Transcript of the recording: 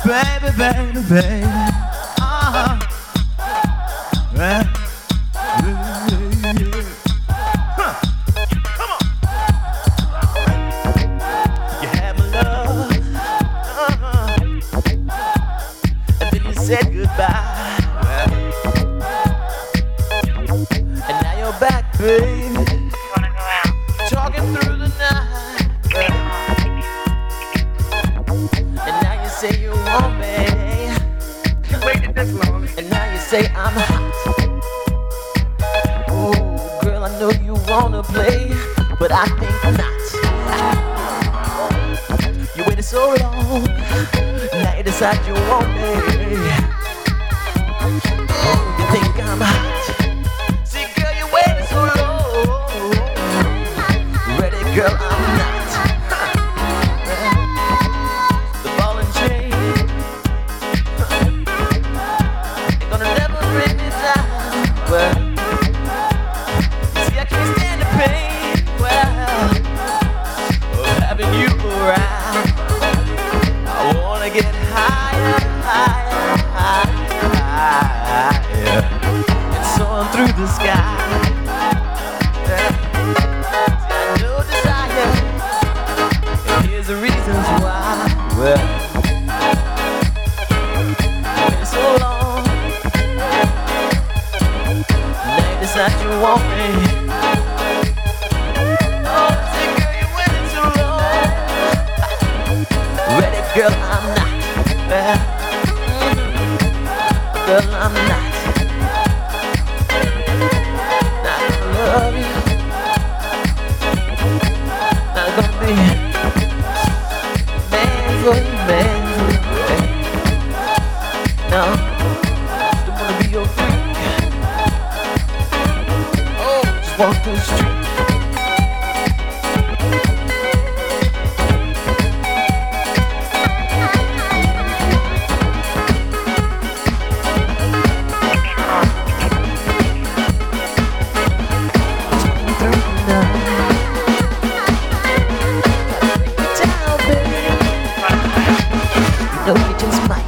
baby, baby, baby. Yeah. Huh. Come on. You had my love, and then you said goodbye. And now you're back, baby, talking through the night. And now you say you want me. You waited this long. And now you say I'm hot. Oh, girl, I know you wanna play, but I think not. You waited so long, now you decide you want me. Oh, you think I'm hot. See, girl, you waited so long. Ready, girl, I'm not. The ball and chain ain't gonna never bring me down. Well, see, I can't stand the pain, well, of having you around. I wanna get higher, higher, higher, and soaring through the sky. Yeah. See, I know desire, and here's the reasons why. Well, it's so long. Now you decide you want me. Oh, say, girl, you waited too long. Ready, girl, I'm not. Girl, I'm not. Not gonna love you. Not gonna be man for you, man for you. No, don't wanna be your freak. Oh, just walk through the street. No, you just might.